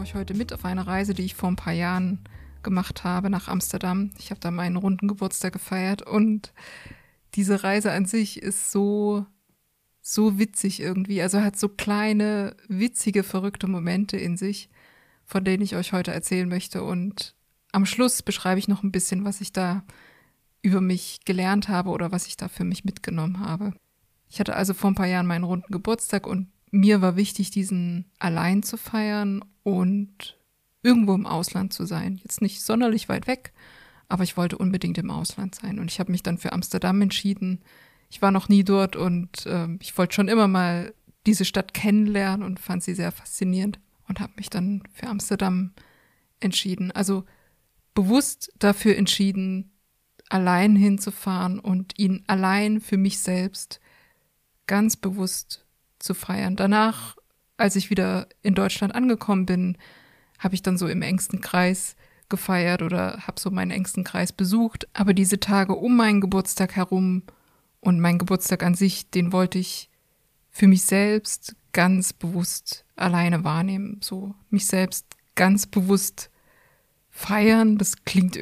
euch heute mit auf eine Reise, die ich vor ein paar Jahren gemacht habe nach Amsterdam. Ich habe da meinen runden Geburtstag gefeiert und diese Reise an sich ist so witzig irgendwie. Also hat so kleine, witzige, verrückte Momente in sich, von denen ich euch heute erzählen möchte. Und am Schluss beschreibe ich noch ein bisschen, was ich da über mich gelernt habe oder was ich da für mich mitgenommen habe. Ich hatte also vor ein paar Jahren meinen runden Geburtstag und mir war wichtig, diesen allein zu feiern und irgendwo im Ausland zu sein. Jetzt nicht sonderlich weit weg, aber ich wollte unbedingt im Ausland sein. Und ich habe mich dann für Amsterdam entschieden. Ich war noch nie dort und ich wollte schon immer mal diese Stadt kennenlernen und fand sie sehr faszinierend und habe mich dann für Amsterdam entschieden. Also bewusst dafür entschieden, allein hinzufahren und ihn allein für mich selbst ganz bewusst zu feiern. Danach, als ich wieder in Deutschland angekommen bin, habe ich dann so im engsten Kreis gefeiert oder habe so meinen engsten Kreis besucht. Aber diese Tage um meinen Geburtstag herum und meinen Geburtstag an sich, den wollte ich für mich selbst ganz bewusst alleine wahrnehmen. So mich selbst ganz bewusst feiern. Das klingt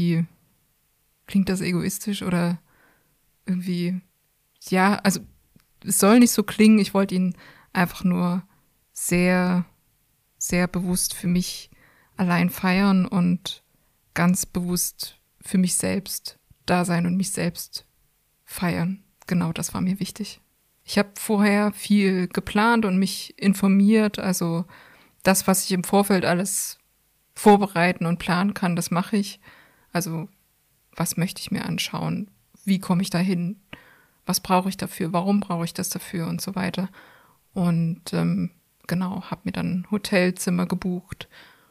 das egoistisch oder irgendwie, ja, also es soll nicht so klingen. Ich wollte ihn einfach nur sehr, sehr bewusst für mich allein feiern und ganz bewusst für mich selbst da sein und mich selbst feiern. Genau, das war mir wichtig. Ich habe vorher viel geplant und mich informiert. Also das, was ich im Vorfeld alles vorbereiten und planen kann, das mache ich. Also was möchte ich mir anschauen? Wie komme ich dahin? Was brauche ich dafür? Warum brauche ich das dafür? Und so weiter. Und genau, habe mir dann ein Hotelzimmer gebucht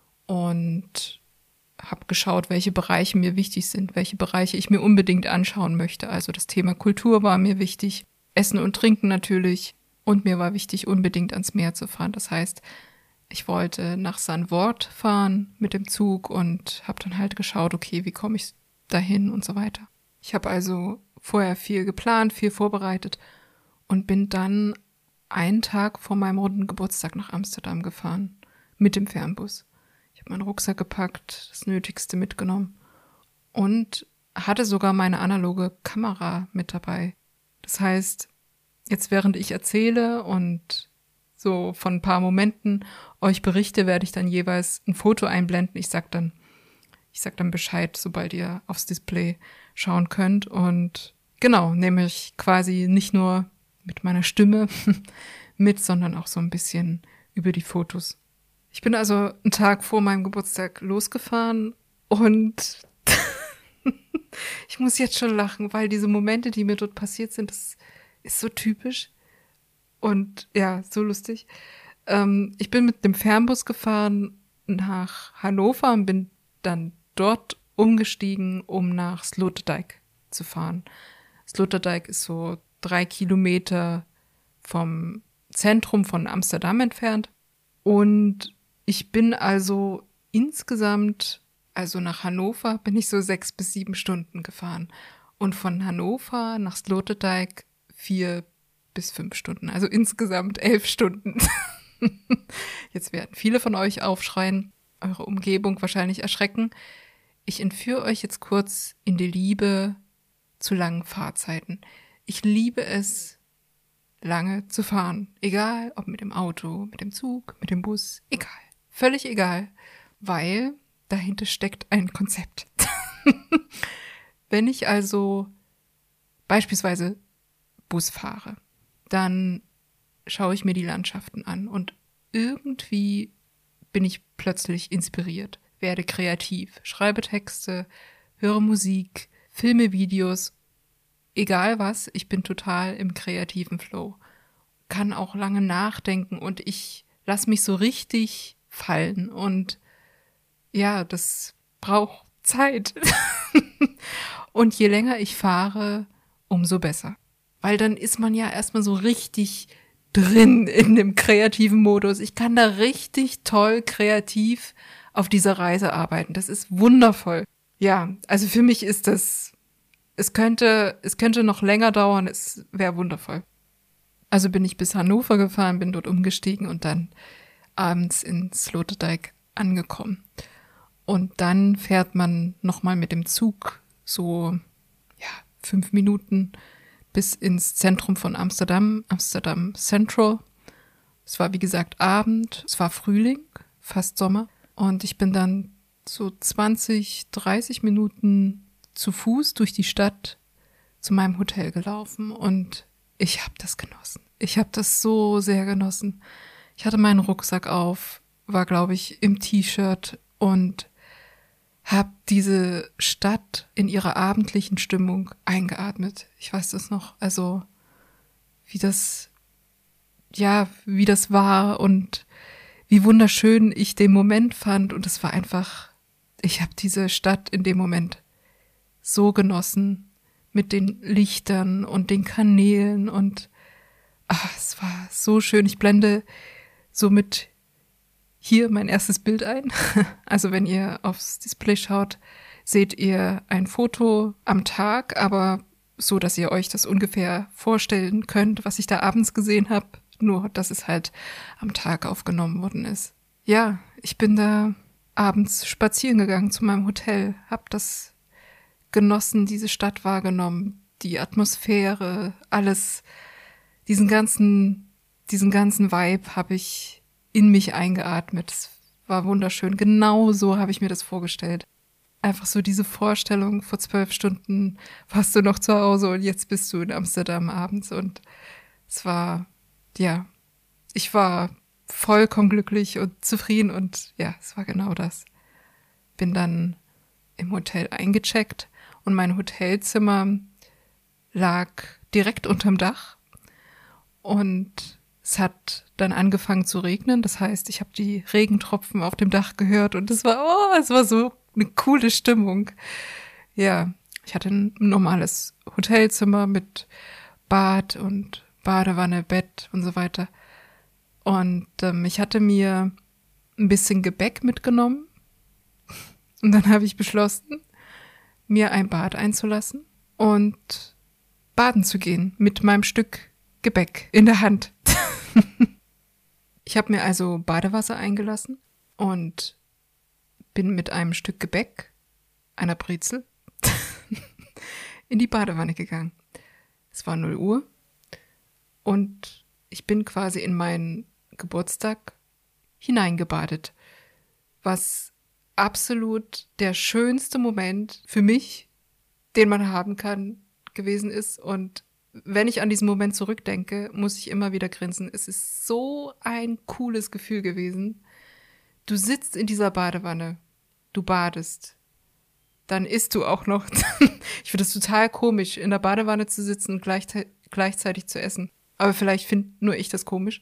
und habe geschaut, welche Bereiche mir wichtig sind, welche Bereiche ich mir unbedingt anschauen möchte. Also das Thema Kultur war mir wichtig, Essen und Trinken natürlich. Und mir war wichtig, unbedingt ans Meer zu fahren. Das heißt, ich wollte nach Zandvoort fahren mit dem Zug und habe dann halt geschaut, okay, wie komme ich dahin und so weiter. Ich habe also vorher viel geplant, viel vorbereitet und bin dann einen Tag vor meinem runden Geburtstag nach Amsterdam gefahren mit dem Fernbus. Ich habe meinen Rucksack gepackt, das Nötigste mitgenommen und hatte sogar meine analoge Kamera mit dabei. Das heißt, jetzt während ich erzähle und so von ein paar Momenten euch berichte, werde ich dann jeweils ein Foto einblenden. Ich sag dann Bescheid, sobald ihr aufs Display schauen könnt. Und genau, nehme ich quasi nicht nur mit meiner Stimme mit, sondern auch so ein bisschen über die Fotos. Ich bin also einen Tag vor meinem Geburtstag losgefahren und ich muss jetzt schon lachen, weil diese Momente, die mir dort passiert sind, das ist so typisch und ja, so lustig. Ich bin mit dem Fernbus gefahren nach Hannover und bin dann dort umgestiegen, um nach Sloterdijk zu fahren. Sloterdijk ist so 3 Kilometer vom Zentrum von Amsterdam entfernt. Und ich bin also insgesamt, also nach Hannover, bin ich so 6 bis 7 Stunden gefahren. Und von Hannover nach Sloterdijk 4 bis 5 Stunden. Also insgesamt 11 Stunden. Jetzt werden viele von euch aufschreien, eure Umgebung wahrscheinlich erschrecken. Ich entführe euch jetzt kurz in die Liebe zu langen Fahrzeiten. Ich liebe es, lange zu fahren. Egal, ob mit dem Auto, mit dem Zug, mit dem Bus, egal. Völlig egal, weil dahinter steckt ein Konzept. Wenn ich also beispielsweise Bus fahre, dann schaue ich mir die Landschaften an und irgendwie bin ich plötzlich inspiriert, werde kreativ, schreibe Texte, höre Musik, filme Videos, egal was, ich bin total im kreativen Flow, kann auch lange nachdenken und ich lasse mich so richtig fallen und ja, das braucht Zeit. Und je länger ich fahre, umso besser. Weil dann ist man ja erstmal so richtig drin in dem kreativen Modus. Ich kann da richtig toll kreativ auf dieser Reise arbeiten. Das ist wundervoll. Ja, also für mich ist das, es könnte noch länger dauern, es wäre wundervoll. Also bin ich bis Hannover gefahren, bin dort umgestiegen und dann abends in Sloterdijk angekommen. Und dann fährt man nochmal mit dem Zug so 5 Minuten bis ins Zentrum von Amsterdam, Amsterdam Central. Es war wie gesagt Abend, es war Frühling, fast Sommer. Und ich bin dann so 20, 30 Minuten zu Fuß durch die Stadt zu meinem Hotel gelaufen und ich habe das genossen. Ich habe das so sehr genossen. Ich hatte meinen Rucksack auf, war, glaube ich, im T-Shirt und habe diese Stadt in ihrer abendlichen Stimmung eingeatmet. Ich weiß das noch, also wie das war und wie wunderschön ich den Moment fand. Und es war einfach, ich habe diese Stadt in dem Moment so genossen mit den Lichtern und den Kanälen und es war so schön. Ich blende somit hier mein erstes Bild ein. Also wenn ihr aufs Display schaut, seht ihr ein Foto am Tag, aber so, dass ihr euch das ungefähr vorstellen könnt, was ich da abends gesehen habe. Nur, dass es halt am Tag aufgenommen worden ist. Ja, ich bin da abends spazieren gegangen zu meinem Hotel, hab das genossen, diese Stadt wahrgenommen, die Atmosphäre, alles, diesen ganzen Vibe habe ich in mich eingeatmet. Es war wunderschön. Genau so habe ich mir das vorgestellt. Einfach so diese Vorstellung, vor 12 Stunden warst du noch zu Hause und jetzt bist du in Amsterdam abends und es war, ich war vollkommen glücklich und zufrieden und es war genau das. Bin dann im Hotel eingecheckt und mein Hotelzimmer lag direkt unterm Dach und es hat dann angefangen zu regnen. Das heißt, ich habe die Regentropfen auf dem Dach gehört und es war so eine coole Stimmung. Ja, ich hatte ein normales Hotelzimmer mit Bad und Badewanne, Bett und so weiter. Und ich hatte mir ein bisschen Gebäck mitgenommen und dann habe ich beschlossen, mir ein Bad einzulassen und baden zu gehen mit meinem Stück Gebäck in der Hand. Ich habe mir also Badewasser eingelassen und bin mit einem Stück Gebäck, einer Brezel, in die Badewanne gegangen. Es war 0 Uhr und ich bin quasi in meinen Geburtstag hineingebadet, was absolut der schönste Moment für mich, den man haben kann, gewesen ist. Und wenn ich an diesen Moment zurückdenke, muss ich immer wieder grinsen. Es ist so ein cooles Gefühl gewesen. Du sitzt in dieser Badewanne, du badest, dann isst du auch noch. Ich finde es total komisch, in der Badewanne zu sitzen und gleichzeitig zu essen. Aber vielleicht finde nur ich das komisch.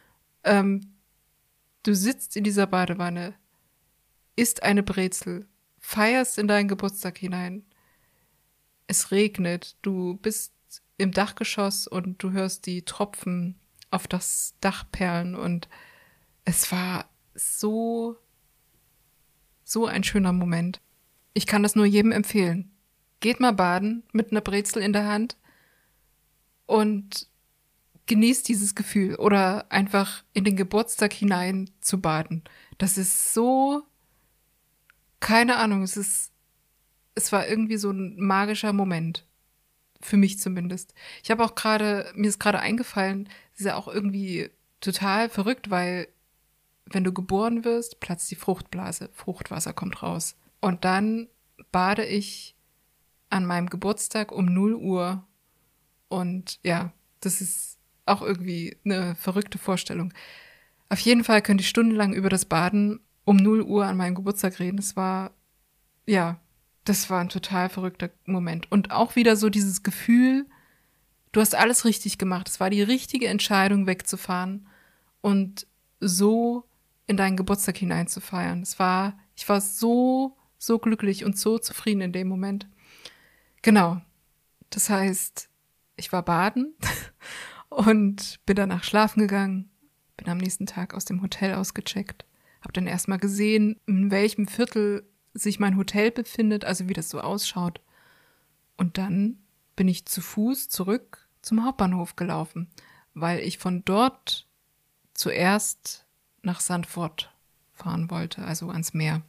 Du sitzt in dieser Badewanne, isst eine Brezel, feierst in deinen Geburtstag hinein. Es regnet, du bist im Dachgeschoss und du hörst die Tropfen auf das Dach perlen und es war so ein schöner Moment. Ich kann das nur jedem empfehlen. Geht mal baden mit einer Brezel in der Hand und genießt dieses Gefühl oder einfach in den Geburtstag hinein zu baden. Das ist so, keine Ahnung, es war irgendwie so ein magischer Moment. Für mich zumindest. Mir ist gerade eingefallen, das ist ja auch irgendwie total verrückt, weil wenn du geboren wirst, platzt die Fruchtblase, Fruchtwasser kommt raus. Und dann bade ich an meinem Geburtstag um 0 Uhr und das ist auch irgendwie eine verrückte Vorstellung. Auf jeden Fall könnte ich stundenlang über das Baden um 0 Uhr an meinem Geburtstag reden. Das war ein total verrückter Moment. Und auch wieder so dieses Gefühl, du hast alles richtig gemacht. Es war die richtige Entscheidung, wegzufahren und so in deinen Geburtstag hineinzufeiern. Ich war so glücklich und so zufrieden in dem Moment. Genau. Das heißt, ich war baden und bin danach schlafen gegangen, bin am nächsten Tag aus dem Hotel ausgecheckt, habe dann erstmal gesehen, in welchem Viertel sich mein Hotel befindet, also wie das so ausschaut. Und dann bin ich zu Fuß zurück zum Hauptbahnhof gelaufen, weil ich von dort zuerst nach Zandvoort fahren wollte, also ans Meer.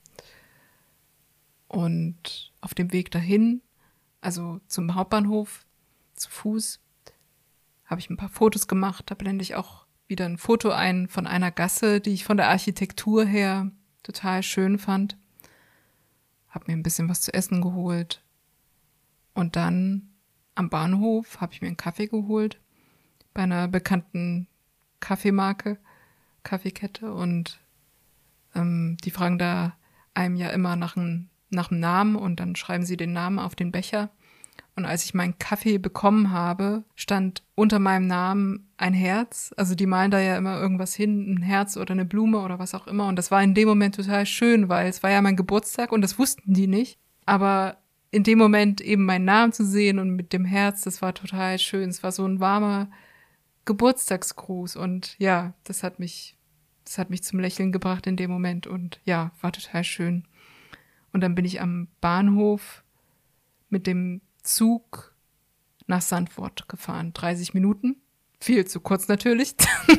Und auf dem Weg dahin, also zum Hauptbahnhof, zu Fuß, habe ich ein paar Fotos gemacht. Da blende ich auch wieder ein Foto ein von einer Gasse, die ich von der Architektur her total schön fand. Habe mir ein bisschen was zu essen geholt. Und dann am Bahnhof habe ich mir einen Kaffee geholt bei einer bekannten Kaffeemarke, Kaffeekette. Und die fragen da einem ja immer nach dem Namen und dann schreiben sie den Namen auf den Becher. Und als ich meinen Kaffee bekommen habe, stand unter meinem Namen ein Herz. Also die malen da ja immer irgendwas hin, ein Herz oder eine Blume oder was auch immer. Und das war in dem Moment total schön, weil es war ja mein Geburtstag und das wussten die nicht. Aber in dem Moment eben meinen Namen zu sehen und mit dem Herz, das war total schön. Es war so ein warmer Geburtstagsgruß. Und ja, das hat mich zum Lächeln gebracht in dem Moment. Und ja, war total schön. Und dann bin ich am Bahnhof mit dem Zug nach Sandford gefahren. 30 Minuten. Viel zu kurz natürlich.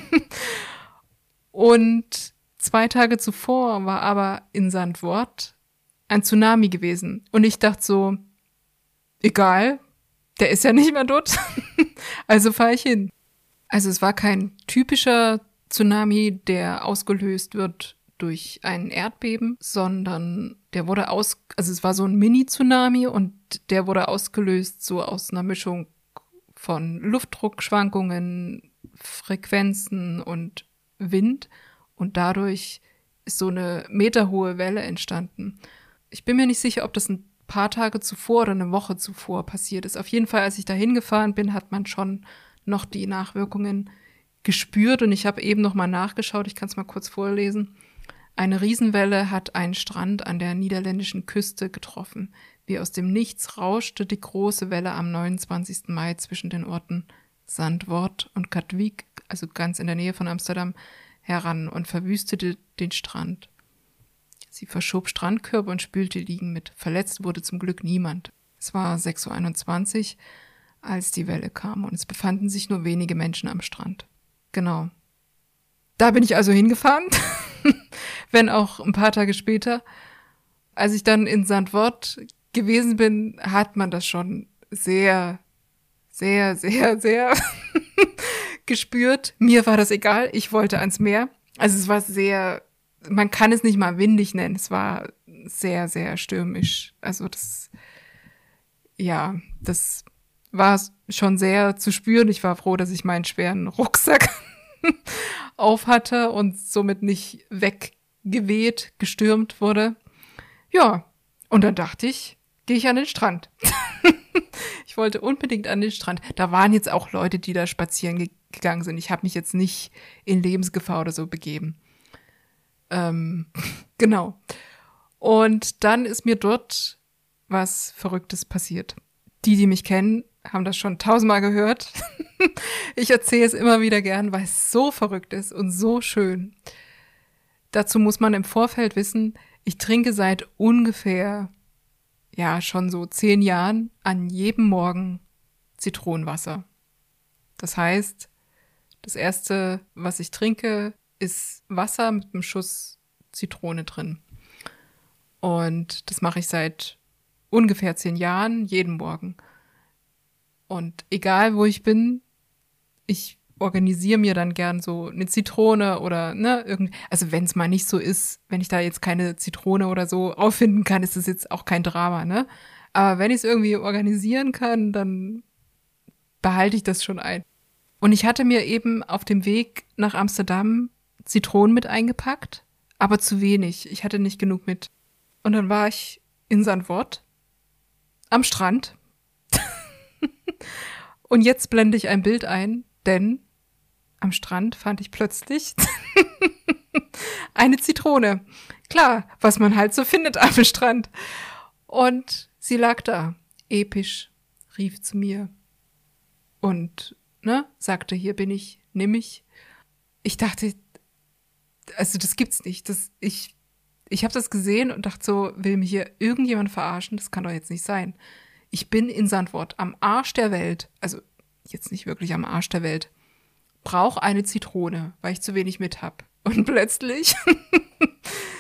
Und 2 Tage zuvor war aber in Sandford ein Tsunami gewesen. Und ich dachte so, egal, der ist ja nicht mehr dort. Also fahre ich hin. Also es war kein typischer Tsunami, der ausgelöst wird durch ein Erdbeben, sondern also es war so ein Mini-Tsunami und der wurde ausgelöst so aus einer Mischung von Luftdruckschwankungen, Frequenzen und Wind und dadurch ist so eine meterhohe Welle entstanden. Ich bin mir nicht sicher, ob das ein paar Tage zuvor oder eine Woche zuvor passiert ist. Auf jeden Fall, als ich da hingefahren bin, hat man schon noch die Nachwirkungen gespürt und ich habe eben noch mal nachgeschaut, ich kann es mal kurz vorlesen. Eine Riesenwelle hat einen Strand an der niederländischen Küste getroffen. Wie aus dem Nichts rauschte die große Welle am 29. Mai zwischen den Orten Zandvoort und Katwijk, also ganz in der Nähe von Amsterdam, heran und verwüstete den Strand. Sie verschob Strandkörbe und spülte Liegen mit. Verletzt wurde zum Glück niemand. Es war 6:21 Uhr, als die Welle kam und es befanden sich nur wenige Menschen am Strand. Genau. Da bin ich also hingefahren, wenn auch ein paar Tage später. Als ich dann in Zandvoort gewesen bin, hat man das schon sehr, sehr, sehr, sehr gespürt. Mir war das egal, ich wollte ans Meer. Also es war sehr, man kann es nicht mal windig nennen, es war sehr, sehr stürmisch. Also das war schon sehr zu spüren. Ich war froh, dass ich meinen schweren Rucksack auf hatte und somit nicht weggeweht, gestürmt wurde. Ja, und dann dachte ich, gehe ich an den Strand. Ich wollte unbedingt an den Strand. Da waren jetzt auch Leute, die da spazieren gegangen sind. Ich habe mich jetzt nicht in Lebensgefahr oder so begeben. Genau. Und dann ist mir dort was Verrücktes passiert. Die mich kennen, haben das schon 1000-mal gehört. Ich erzähle es immer wieder gern, weil es so verrückt ist und so schön. Dazu muss man im Vorfeld wissen, ich trinke seit ungefähr, schon so 10 Jahren an jedem Morgen Zitronenwasser. Das heißt, das Erste, was ich trinke, ist Wasser mit einem Schuss Zitrone drin. Und das mache ich seit ungefähr 10 Jahren, jeden Morgen. Und egal, wo ich bin, ich organisiere mir dann gern so eine Zitrone oder also wenn es mal nicht so ist, wenn ich da jetzt keine Zitrone oder so auffinden kann, ist das jetzt auch kein Drama, ne? Aber wenn ich es irgendwie organisieren kann, dann behalte ich das schon ein. Und ich hatte mir eben auf dem Weg nach Amsterdam Zitronen mit eingepackt, aber zu wenig. Ich hatte nicht genug mit. Und dann war ich in Zandvoort am Strand. Und jetzt blende ich ein Bild ein, denn am Strand fand ich plötzlich eine Zitrone. Klar, was man halt so findet am Strand. Und sie lag da, episch, rief zu mir und sagte, hier bin ich, nimm mich. Ich dachte, also das gibt's nicht. Ich habe das gesehen und dachte so, will mich hier irgendjemand verarschen? Das kann doch jetzt nicht sein. Ich bin in Zandvoort, am Arsch der Welt, also jetzt nicht wirklich am Arsch der Welt, brauche eine Zitrone, weil ich zu wenig mit hab. Und plötzlich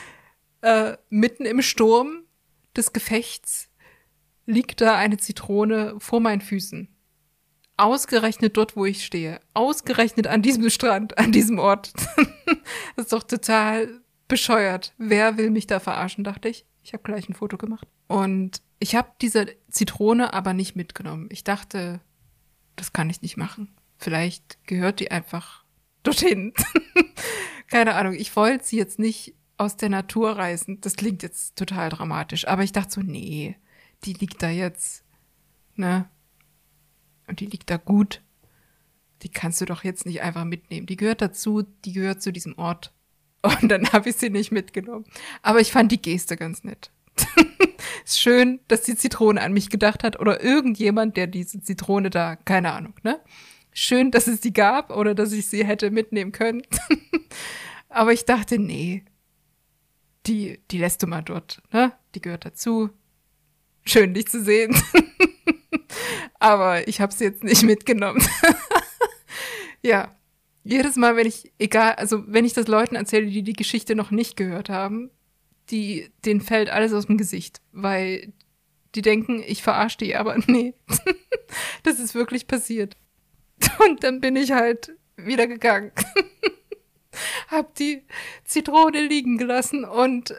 mitten im Sturm des Gefechts liegt da eine Zitrone vor meinen Füßen. Ausgerechnet dort, wo ich stehe. Ausgerechnet an diesem Strand, an diesem Ort. Das ist doch total bescheuert. Wer will mich da verarschen, dachte ich. Ich habe gleich ein Foto gemacht. Und ich habe diese Zitrone aber nicht mitgenommen. Ich dachte, das kann ich nicht machen. Vielleicht gehört die einfach dorthin. Keine Ahnung, ich wollte sie jetzt nicht aus der Natur reißen. Das klingt jetzt total dramatisch. Aber ich dachte so, nee, die liegt da jetzt, ne? Und die liegt da gut. Die kannst du doch jetzt nicht einfach mitnehmen. Die gehört dazu, die gehört zu diesem Ort. Und dann habe ich sie nicht mitgenommen. Aber ich fand die Geste ganz nett. Ist schön, dass die Zitrone an mich gedacht hat oder irgendjemand, der diese Zitrone da, keine Ahnung, ne? Schön, dass es die gab oder dass ich sie hätte mitnehmen können. Aber ich dachte, nee, die lässt du mal dort, ne? Die gehört dazu. Schön, dich zu sehen. Aber ich habe sie jetzt nicht mitgenommen. Ja, jedes Mal, wenn ich das Leuten erzähle, die die Geschichte noch nicht gehört haben, denen fällt alles aus dem Gesicht, weil die denken, ich verarsche die, aber nee, das ist wirklich passiert. Und dann bin ich halt wieder gegangen, hab die Zitrone liegen gelassen und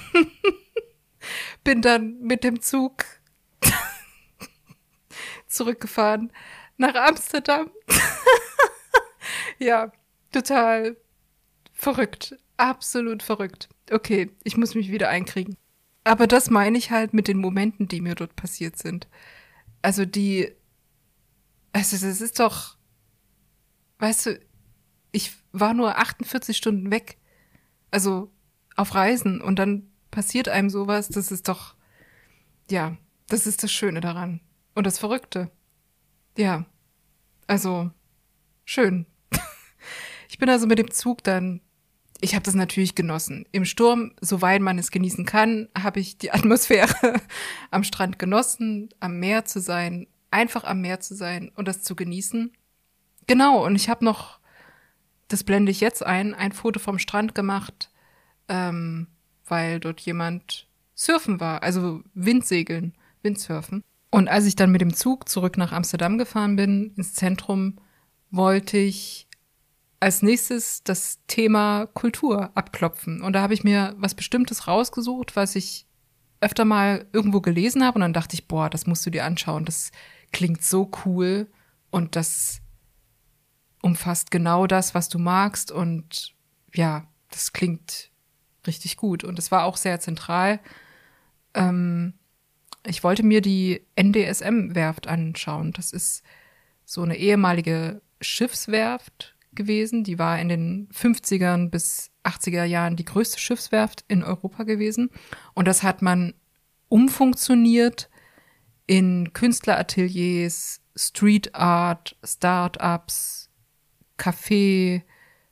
bin dann mit dem Zug zurückgefahren nach Amsterdam. Ja, total verrückt. Absolut verrückt. Okay, ich muss mich wieder einkriegen. Aber das meine ich halt mit den Momenten, die mir dort passiert sind. Also es ist doch, weißt du, ich war nur 48 Stunden weg. Also auf Reisen und dann passiert einem sowas, das ist doch, ja, das ist das Schöne daran. Und das Verrückte. Ja, also schön. Ich bin also mit dem Zug dann, ich habe das natürlich genossen. Im Sturm, soweit man es genießen kann, habe ich die Atmosphäre am Strand genossen, am Meer zu sein, einfach am Meer zu sein und das zu genießen. Genau, und ich habe noch, das blende ich jetzt ein Foto vom Strand gemacht, weil dort jemand surfen war, also Windsegeln, Windsurfen. Und als ich dann mit dem Zug zurück nach Amsterdam gefahren bin, ins Zentrum, wollte ich als nächstes das Thema Kultur abklopfen. Und da habe ich mir was Bestimmtes rausgesucht, was ich öfter mal irgendwo gelesen habe. Und dann dachte ich, boah, das musst du dir anschauen. Das klingt so cool und das umfasst genau das, was du magst. Und ja, das klingt richtig gut. Und es war auch sehr zentral. Ich wollte mir die NDSM-Werft anschauen. Das ist so eine ehemalige Schiffswerft gewesen. Die war in den 50ern bis 80er Jahren die größte Schiffswerft in Europa gewesen. Und das hat man umfunktioniert in Künstlerateliers, Street Art, Start-ups, Cafés.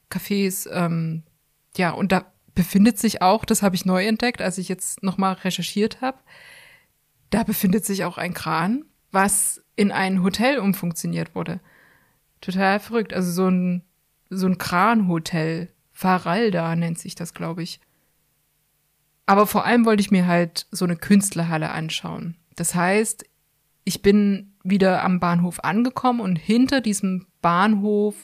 Ja, und da befindet sich auch, das habe ich neu entdeckt, als ich jetzt nochmal recherchiert habe, da befindet sich auch ein Kran, was in ein Hotel umfunktioniert wurde. Total verrückt. Also so ein Kranhotel. Faralda nennt sich das, glaube ich. Aber vor allem wollte ich mir halt so eine Künstlerhalle anschauen. Das heißt, ich bin wieder am Bahnhof angekommen und hinter diesem Bahnhof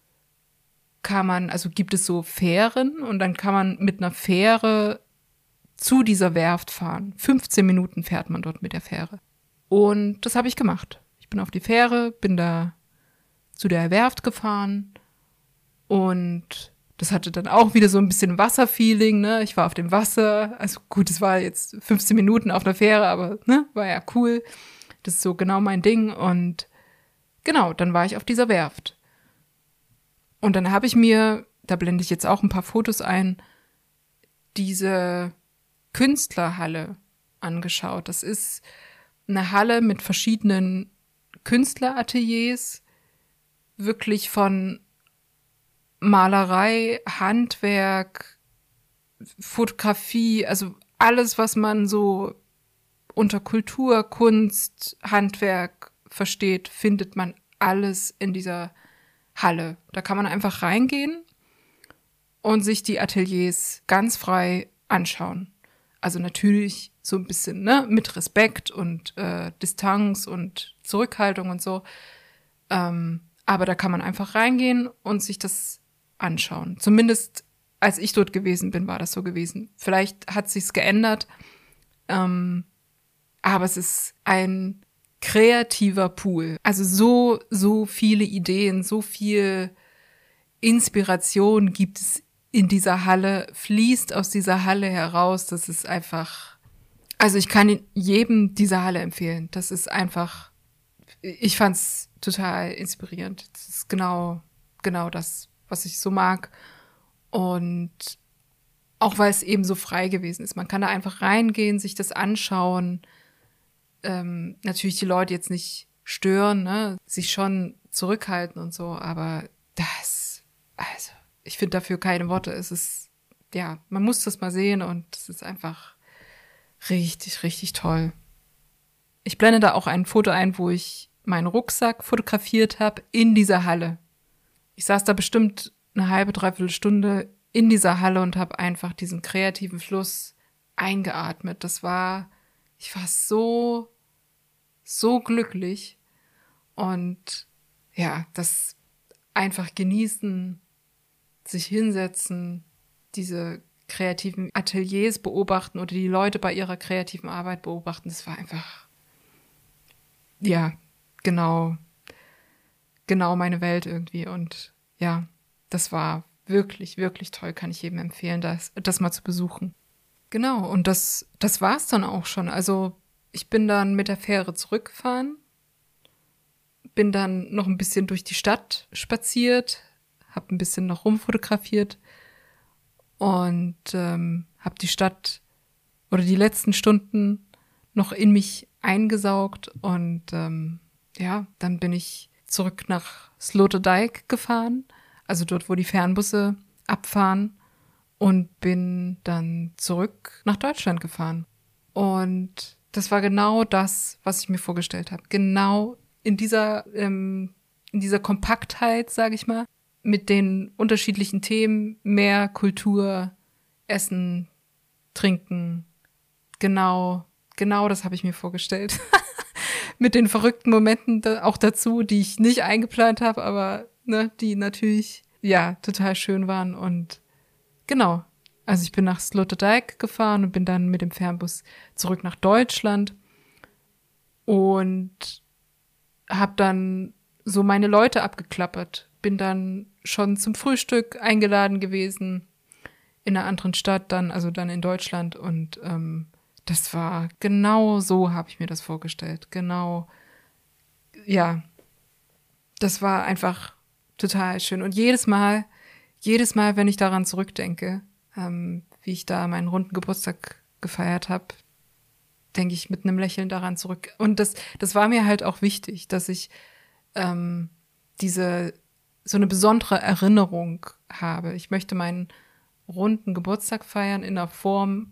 gibt es so Fähren und dann kann man mit einer Fähre zu dieser Werft fahren. 15 Minuten fährt man dort mit der Fähre. Und das habe ich gemacht. Ich bin auf die Fähre, bin da zu der Werft gefahren und das hatte dann auch wieder so ein bisschen Wasserfeeling, ne? Ich war auf dem Wasser, also gut, es war jetzt 15 Minuten auf der Fähre, aber ne, war ja cool. Das ist so genau mein Ding und genau, dann war ich auf dieser Werft. Und dann habe ich mir, da blende ich jetzt auch ein paar Fotos ein, diese Künstlerhalle angeschaut. Das ist eine Halle mit verschiedenen Künstlerateliers, wirklich von Malerei, Handwerk, Fotografie, also alles, was man so unter Kultur, Kunst, Handwerk versteht, findet man alles in dieser Halle. Da kann man einfach reingehen und sich die Ateliers ganz frei anschauen. Also natürlich so ein bisschen, ne, mit Respekt und Distanz und Zurückhaltung und so. Aber da kann man einfach reingehen und sich das anschauen. Zumindest als ich dort gewesen bin, war das so gewesen. Vielleicht hat sich's geändert, aber es ist ein kreativer Pool. Also so viele Ideen, so viel Inspiration gibt es in dieser Halle, fließt aus dieser Halle heraus. Das ist einfach, also ich kann jedem diese Halle empfehlen. Das ist einfach, ich fand's total inspirierend. Das ist genau das, was ich so mag. Und auch weil es eben so frei gewesen ist. Man kann da einfach reingehen, sich das anschauen. Natürlich die Leute jetzt nicht stören, ne? Sich schon zurückhalten und so, aber also, ich finde dafür keine Worte. Es ist, ja, man muss das mal sehen und es ist einfach richtig, richtig toll. Ich blende da auch ein Foto ein, wo ich meinen Rucksack fotografiert habe in dieser Halle. Ich saß da bestimmt eine halbe, dreiviertel Stunde in dieser Halle und habe einfach diesen kreativen Fluss eingeatmet. Ich war so glücklich und ja, das einfach genießen, sich hinsetzen, diese kreativen Ateliers beobachten oder die Leute bei ihrer kreativen Arbeit beobachten, das war einfach, ja, genau meine Welt irgendwie und ja, das war wirklich, wirklich toll, kann ich jedem empfehlen, das mal zu besuchen. Genau, und das war's dann auch schon. Also ich bin dann mit der Fähre zurückgefahren, bin dann noch ein bisschen durch die Stadt spaziert, habe ein bisschen noch rumfotografiert und habe die Stadt oder die letzten Stunden noch in mich eingesaugt und ja, dann bin ich zurück nach Sloterdijk gefahren, also dort, wo die Fernbusse abfahren und bin dann zurück nach Deutschland gefahren. Und das war genau das, was ich mir vorgestellt habe. Genau in dieser Kompaktheit, sage ich mal, mit den unterschiedlichen Themen, mehr Kultur, Essen, Trinken. Genau das habe ich mir vorgestellt. Mit den verrückten Momenten auch dazu, die ich nicht eingeplant habe, aber ne, die natürlich ja total schön waren. Und genau, also ich bin nach Sloterdijk gefahren und bin dann mit dem Fernbus zurück nach Deutschland und habe dann so meine Leute abgeklappert. Bin dann schon zum Frühstück eingeladen gewesen in einer anderen Stadt dann, also dann in Deutschland und das war genau so, habe ich mir das vorgestellt. Genau, ja, das war einfach total schön. Und jedes Mal, wenn ich daran zurückdenke, wie ich da meinen runden Geburtstag gefeiert habe, denke ich mit einem Lächeln daran zurück. Und das war mir halt auch wichtig, dass ich so eine besondere Erinnerung habe. Ich möchte meinen runden Geburtstag feiern in einer Form,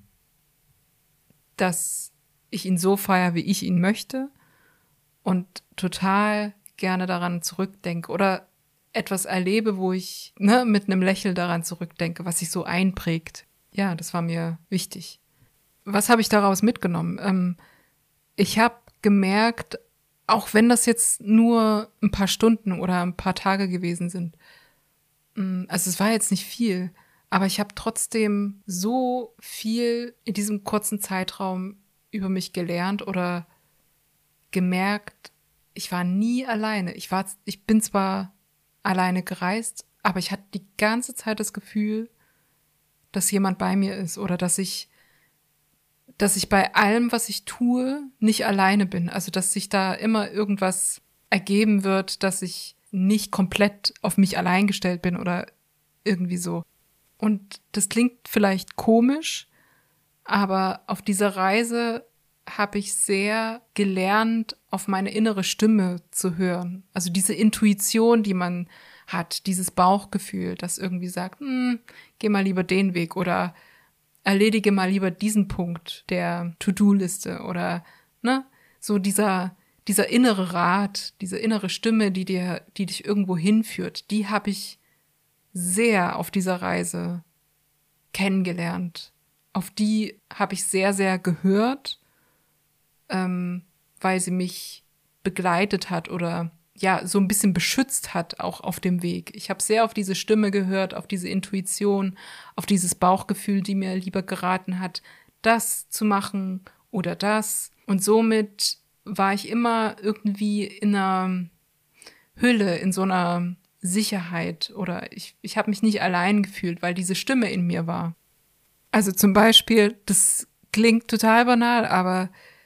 dass ich ihn so feiere, wie ich ihn möchte und total gerne daran zurückdenke oder etwas erlebe, wo ich mit einem Lächeln daran zurückdenke, was sich so einprägt. Ja, das war mir wichtig. Was habe ich daraus mitgenommen? Ich habe gemerkt, auch wenn das jetzt nur ein paar Stunden oder ein paar Tage gewesen sind, also es war jetzt nicht viel, aber ich habe trotzdem so viel in diesem kurzen Zeitraum über mich gelernt oder gemerkt, ich war nie alleine. Ich bin zwar alleine gereist, aber ich hatte die ganze Zeit das Gefühl, dass jemand bei mir ist oder dass ich bei allem, was ich tue, nicht alleine bin. Also, dass sich da immer irgendwas ergeben wird, dass ich nicht komplett auf mich allein gestellt bin oder irgendwie so. Und das klingt vielleicht komisch, aber auf dieser Reise habe ich sehr gelernt, auf meine innere Stimme zu hören. Also diese Intuition, die man hat, dieses Bauchgefühl, das irgendwie sagt, geh mal lieber den Weg oder erledige mal lieber diesen Punkt der To-Do-Liste oder so dieser innere Rat, diese innere Stimme, die dich irgendwo hinführt, die habe ich sehr auf dieser Reise kennengelernt auf die habe ich sehr, sehr gehört, weil sie mich begleitet hat oder ja, so ein bisschen beschützt hat, auch auf dem Weg. Ich habe sehr auf diese Stimme gehört, auf diese Intuition, auf dieses Bauchgefühl, die mir lieber geraten hat, das zu machen oder das. Und somit war ich immer irgendwie in einer Hülle, in so einer Sicherheit oder ich habe mich nicht allein gefühlt, weil diese Stimme in mir war. Also zum Beispiel, das klingt total banal, aber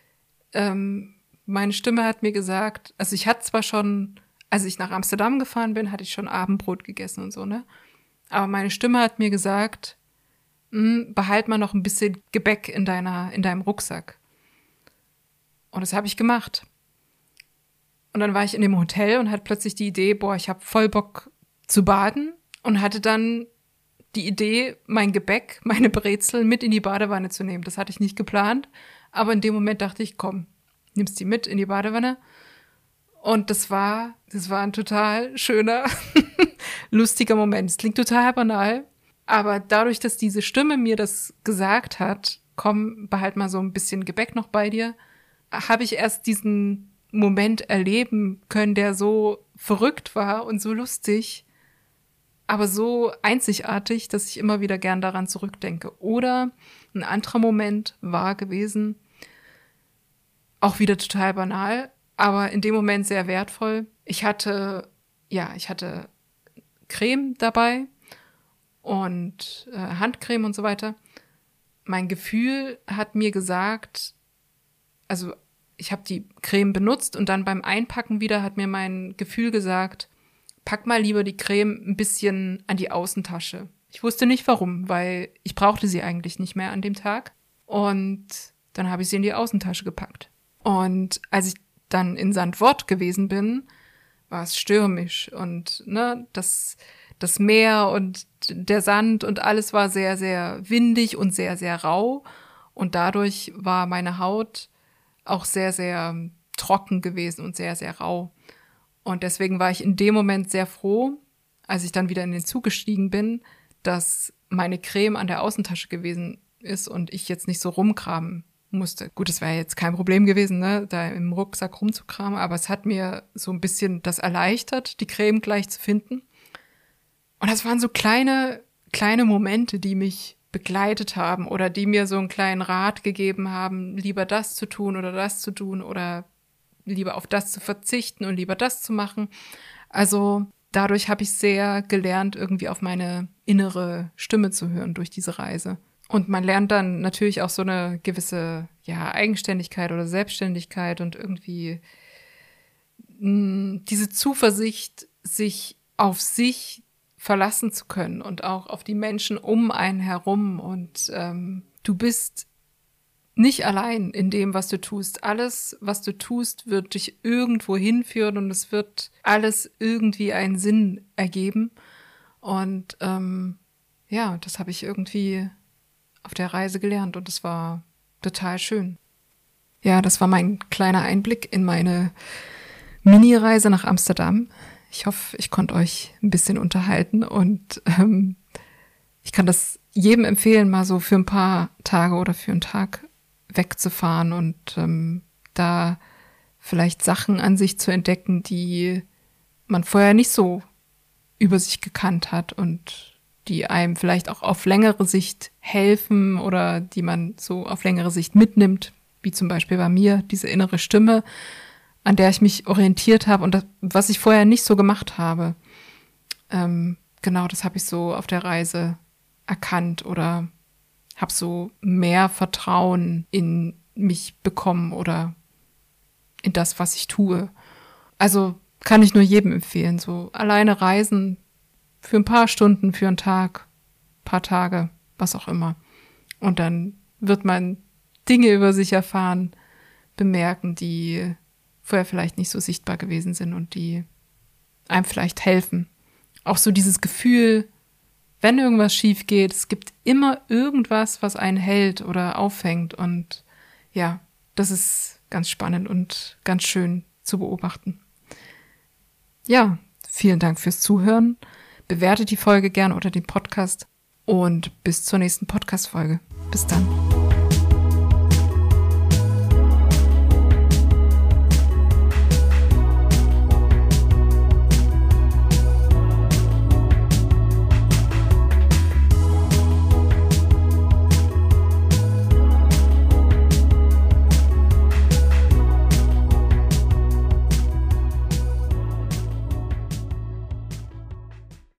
meine Stimme hat mir gesagt, also ich hatte zwar schon, als ich nach Amsterdam gefahren bin, hatte ich schon Abendbrot gegessen und so, ne? Aber meine Stimme hat mir gesagt, behalt mal noch ein bisschen Gebäck in deinem Rucksack. Und das habe ich gemacht. Und dann war ich in dem Hotel und hatte plötzlich die Idee, boah, ich habe voll Bock zu baden und hatte dann die Idee, mein Gebäck, meine Brezel mit in die Badewanne zu nehmen. Das hatte ich nicht geplant, aber in dem Moment dachte ich, komm, nimmst die mit in die Badewanne. Und das war ein total schöner, lustiger Moment. Es klingt total banal, aber dadurch, dass diese Stimme mir das gesagt hat, komm, behalt mal so ein bisschen Gebäck noch bei dir, habe ich erst diesen Moment erleben können, der so verrückt war und so lustig, aber so einzigartig, dass ich immer wieder gern daran zurückdenke. Oder ein anderer Moment war gewesen, auch wieder total banal, aber in dem Moment sehr wertvoll. Ich hatte Creme dabei und Handcreme und so weiter. Mein Gefühl hat mir gesagt, also ich habe die Creme benutzt und dann beim Einpacken wieder hat mir mein Gefühl gesagt, pack mal lieber die Creme ein bisschen an die Außentasche. Ich wusste nicht warum, weil ich brauchte sie eigentlich nicht mehr an dem Tag. Und dann habe ich sie in die Außentasche gepackt. Und als ich dann in Sandvort gewesen bin, war es stürmisch und ne, das Meer und der Sand und alles war sehr, sehr windig und sehr, sehr rau. Und dadurch war meine Haut auch sehr, sehr trocken gewesen und sehr, sehr rau. Und deswegen war ich in dem Moment sehr froh, als ich dann wieder in den Zug gestiegen bin, dass meine Creme an der Außentasche gewesen ist und ich jetzt nicht so rumkramen musste. Gut, es wäre jetzt kein Problem gewesen, ne, da im Rucksack rumzukramen, aber es hat mir so ein bisschen das erleichtert, die Creme gleich zu finden. Und das waren so kleine Momente, die mich begleitet haben oder die mir so einen kleinen Rat gegeben haben, lieber das zu tun oder lieber auf das zu verzichten und lieber das zu machen. Also dadurch habe ich sehr gelernt, irgendwie auf meine innere Stimme zu hören durch diese Reise. Und man lernt dann natürlich auch so eine gewisse Eigenständigkeit oder Selbstständigkeit und irgendwie diese Zuversicht, sich auf sich verlassen zu können und auch auf die Menschen um einen herum. Und du bist nicht allein in dem, was du tust. Alles, was du tust, wird dich irgendwo hinführen und es wird alles irgendwie einen Sinn ergeben. Und das habe ich irgendwie auf der Reise gelernt und es war total schön. Ja, das war mein kleiner Einblick in meine Mini-Reise nach Amsterdam. Ich hoffe, ich konnte euch ein bisschen unterhalten und ich kann das jedem empfehlen, mal so für ein paar Tage oder für einen Tag wegzufahren und da vielleicht Sachen an sich zu entdecken, die man vorher nicht so über sich gekannt hat und die einem vielleicht auch auf längere Sicht helfen oder die man so auf längere Sicht mitnimmt, wie zum Beispiel bei mir diese innere Stimme, an der ich mich orientiert habe und das, was ich vorher nicht so gemacht habe. Genau, das habe ich so auf der Reise erkannt oder habe so mehr Vertrauen in mich bekommen oder in das, was ich tue. Also kann ich nur jedem empfehlen, so alleine reisen für ein paar Stunden, für einen Tag, paar Tage, was auch immer. Und dann wird man Dinge über sich erfahren, bemerken, die vorher vielleicht nicht so sichtbar gewesen sind und die einem vielleicht helfen. Auch so dieses Gefühl, wenn irgendwas schief geht, es gibt immer irgendwas, was einen hält oder auffängt. Und ja, das ist ganz spannend und ganz schön zu beobachten. Ja, vielen Dank fürs Zuhören. Bewertet die Folge gern oder den Podcast und bis zur nächsten Podcast-Folge. Bis dann.